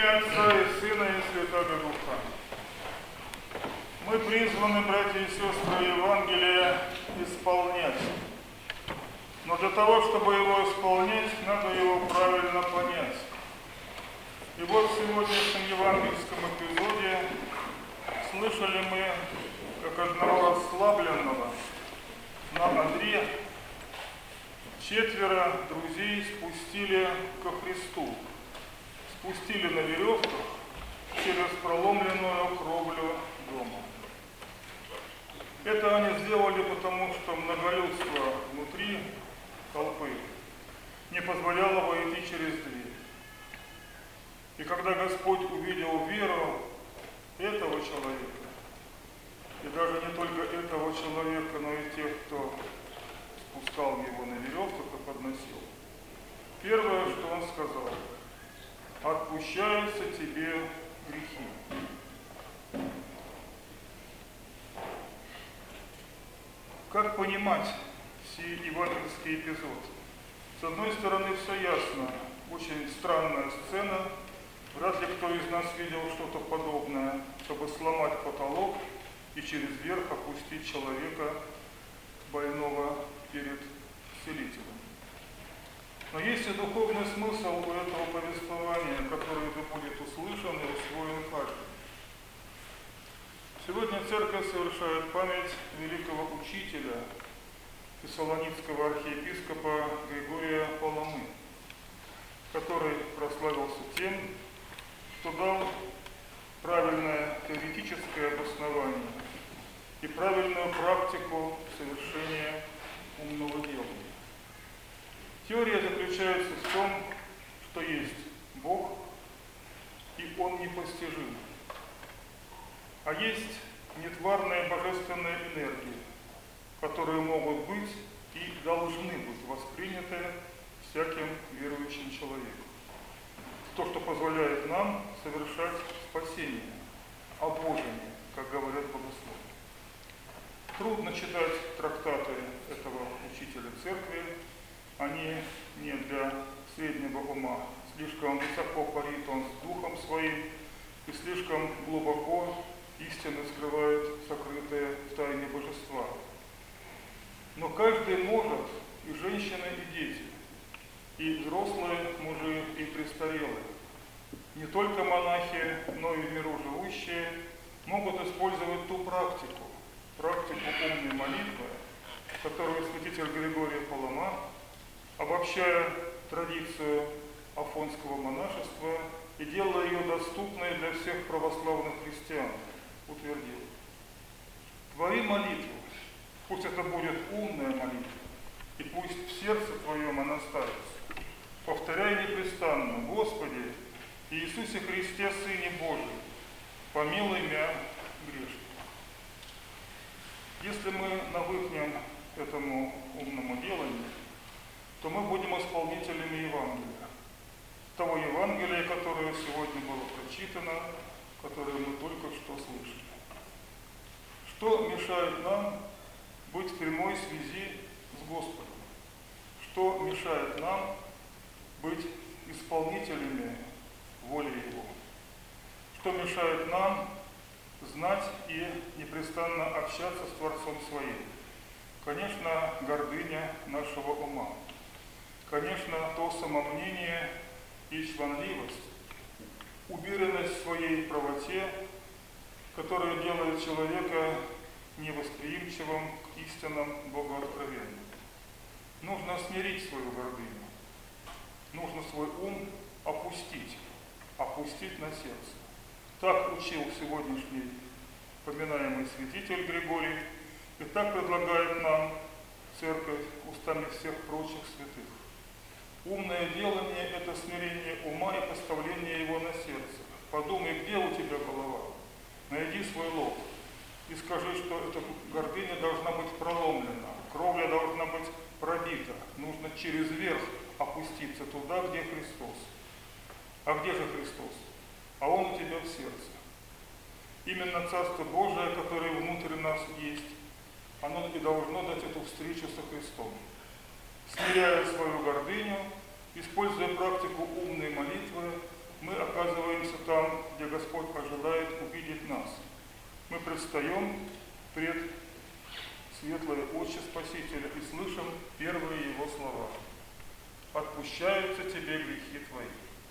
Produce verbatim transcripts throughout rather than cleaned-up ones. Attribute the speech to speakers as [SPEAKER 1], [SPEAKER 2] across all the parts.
[SPEAKER 1] имя Отца и Сына и Святого Духа. Мы призваны, братья и сестры, Евангелие исполнять. Но для того, чтобы его исполнять, надо его правильно понять. И вот в сегодняшнем евангельском эпизоде слышали мы, как одного расслабленного на одре четверо друзей спустили ко Христу. Спустили на веревках через проломленную кровлю дома. Это они сделали потому, что многолюдство внутри толпы не позволяло войти через дверь. И когда Господь увидел веру этого человека, и даже не только этого человека, но и тех, кто спускал его на веревках и подносил, первое, что он сказал: «Отпущаются тебе грехи». Как понимать сей евангельский эпизод? С одной стороны, все ясно. Очень странная сцена. Вряд ли кто из нас видел что-то подобное, чтобы сломать потолок и через верх опустить человека больного перед целителем. Но есть и духовный смысл у этого повествования, который будет услышан и усвоен каждым. Сегодня Церковь совершает память великого учителя, фессалоникского архиепископа Григория Паламы, который прославился тем, что дал правильное теоретическое обоснование и правильную практику совершения умного дела. Теория заключается в том, что есть Бог, и Он непостижим. А есть нетварные божественные энергии, которые могут быть и должны быть восприняты всяким верующим человеком. То, что позволяет нам совершать спасение, обожение, как говорят богословы. Трудно читать трактаты этого учителя церкви. Они не для среднего ума. Слишком высоко парит он с духом своим и слишком глубоко истины скрывает сокрытые в тайне божества. Но каждый может, и женщины, и дети, и взрослые мужи, и престарелые, не только монахи, но и в миру живущие, могут использовать ту практику, практику умной молитвы, которую святитель Григорий Палама, обобщая традицию афонского монашества и делая ее доступной для всех православных христиан, утвердил: твори молитву, пусть это будет умная молитва, и пусть в сердце твоем она ставится. Повторяй непрестанно: Господи, Иисусе Христе, Сыне Божий, помилуй меня грешного. Если мы навыкнем этому умному деланию, то мы будем исполнителями Евангелия. Того Евангелия, которое сегодня было прочитано, которое мы только что слышали. Что мешает нам быть в прямой связи с Господом? Что мешает нам быть исполнителями воли Его? Что мешает нам знать и непрестанно общаться с Творцом Своим? Конечно, гордыня нашего ума. Конечно, то самомнение и чванливость, уверенность в своей правоте, которая делает человека невосприимчивым к истинам богооткровенным. Нужно смирить свою гордыню. Нужно свой ум опустить, опустить на сердце. Так учил сегодняшний поминаемый святитель Григорий, и так предлагает нам Церковь устами всех прочих святых. Умное делание – это смирение ума и поставление его на сердце. Подумай, где у тебя голова? Найди свой лоб и скажи, что эта гордыня должна быть проломлена, кровля должна быть пробита. Нужно через верх опуститься туда, где Христос. А где же Христос? А Он у тебя в сердце. Именно Царство Божие, которое внутрь нас есть, оно и должно дать эту встречу со Христом. Смиряя свою гордыню, используя практику умной молитвы, мы оказываемся мы предстаем пред светлые очи Спасителя и слышим первые Его слова. «Отпущаются тебе грехи твои».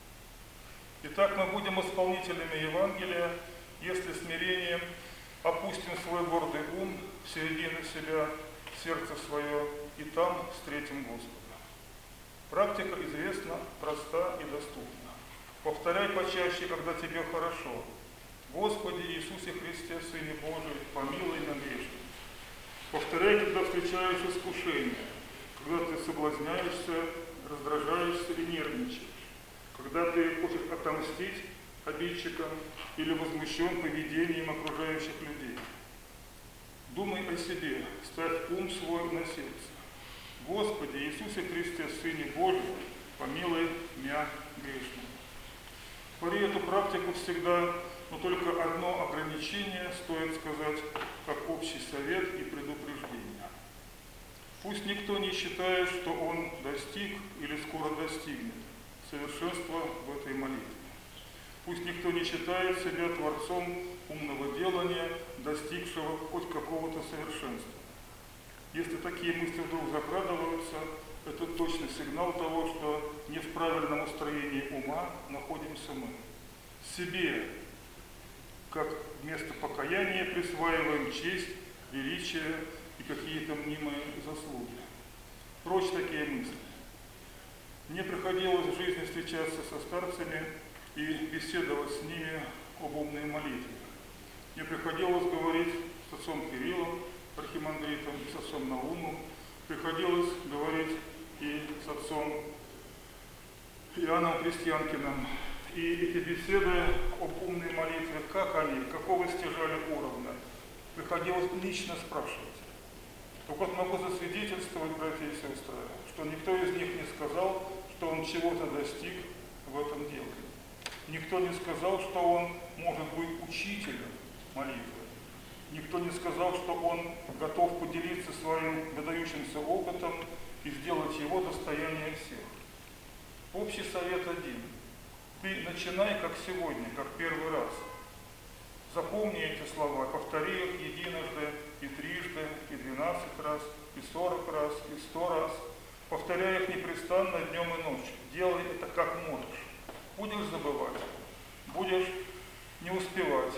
[SPEAKER 1] Итак, мы будем исполнителями Евангелия, если смирением опустим свой гордый ум в середину себя, в сердце свое, и там встретим Господа. Практика известна, проста и доступна. Повторяй почаще, когда тебе хорошо. Господи Иисусе Христе, Сыне Божий, помилуй меня грешным. Повторяй, когда встречаешь искушение, когда ты соблазняешься, раздражаешься и нервничаешь, когда ты хочешь отомстить обидчикам или возмущен поведением окружающих людей. Думай о себе, ставь ум свой на сердце. Господи Иисусе Христе, Сыне Божий, помилуй меня грешным. Твори эту практику всегда, но только одно ограничение стоит сказать, как общий совет и предупреждение. Пусть никто не считает, что он достиг или скоро достигнет совершенства в этой молитве. Пусть никто не считает себя творцом умного делания, достигшего хоть какого-то совершенства. Если такие мысли вдруг закрадываются, это точный сигнал того, что не в правильном устроении ума находимся мы. Себе, как вместо покаяния, присваиваем честь, величие и какие-то мнимые заслуги. Прочь такие мысли. Мне приходилось в жизни встречаться со старцами и беседовать с ними об умной молитве. Мне приходилось говорить с отцом Кириллом, архимандритом, и с отцом Наумом. Приходилось говорить и с отцом Иоанном Крестьянкиным. И эти беседы об умной молитве, как они, какого стяжали уровня, приходилось лично спрашивать. Так вот могу засвидетельствовать, братья и сестры, что никто из них не сказал, что он чего-то достиг в этом деле. Никто не сказал, что он может быть учителем молитвы. Никто не сказал, что он готов поделиться своим выдающимся опытом и сделать его достояние всех. Общий совет один. Ты начинай, как сегодня, как первый раз. Запомни эти слова, повтори их единожды, и трижды, и двенадцать раз, и сорок раз, и сто раз. Повторяй их непрестанно днем и ночью. Делай это как можешь. Будешь забывать, будешь не успевать.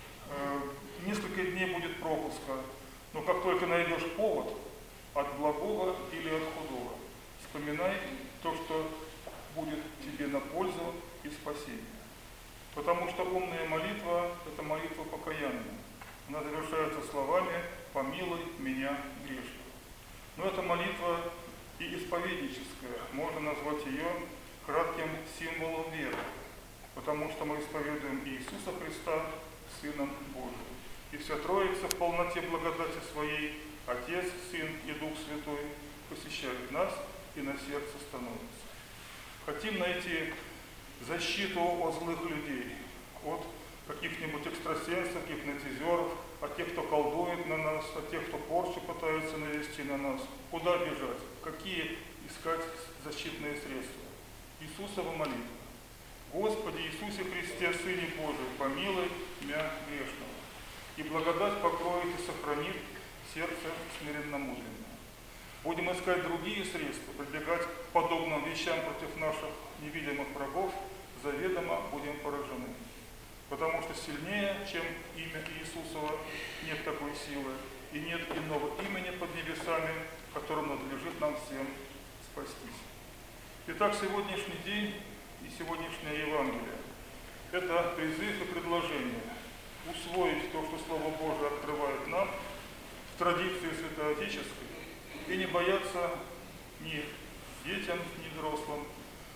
[SPEAKER 1] Несколько дней будет пропуска, но как только найдешь повод от благого или от худого, вспоминай то, что будет тебе на пользу и спасение. Потому что умная молитва – это молитва покаяния. Она завершается словами «помилуй меня грешного». Но это молитва и исповедническая, можно назвать ее кратким символом веры, потому что мы исповедуем Иисуса Христа Сыном Божиим. И вся Троица в полноте благодати своей, Отец, Сын и Дух Святой, посещают нас и на сердце становится. Хотим найти защиту от злых людей, от каких-нибудь экстрасенсов, гипнотизеров, от тех, кто колдует на нас, от тех, кто порчу пытается навести на нас. Куда бежать? Какие искать защитные средства? Иисусова молитва. Господи Иисусе Христе, Сыне Божий, помилуй меня грешного. И благодать покроет и сохранит сердце смиренно-мудренное. Будем искать другие средства, прибегать к подобным вещам против наших невидимых врагов, заведомо будем поражены. Потому что сильнее, чем имя Иисусова, нет такой силы, и нет иного имени под небесами, которым надлежит нам всем спастись. Итак, сегодняшний день и сегодняшнее Евангелие – это призыв и предложение усвоить то, что Слово Божие открывает нам в традиции святоотеческой, и не бояться ни детям, ни взрослым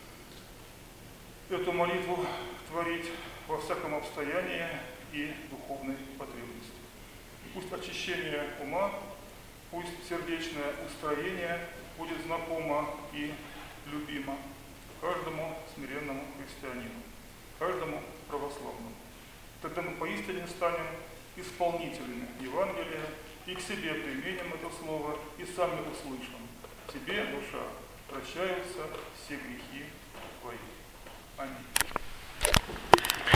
[SPEAKER 1] эту молитву творить во всяком обстоянии и духовной потребности. И пусть очищение ума, пусть сердечное устроение будет знакомо и любимо каждому смиренному христианину, каждому православному. Тогда мы поистине станем исполнителями Евангелия и к себе применим это слово и сами услышим. Тебе, душа, прощаются все грехи твои. Аминь.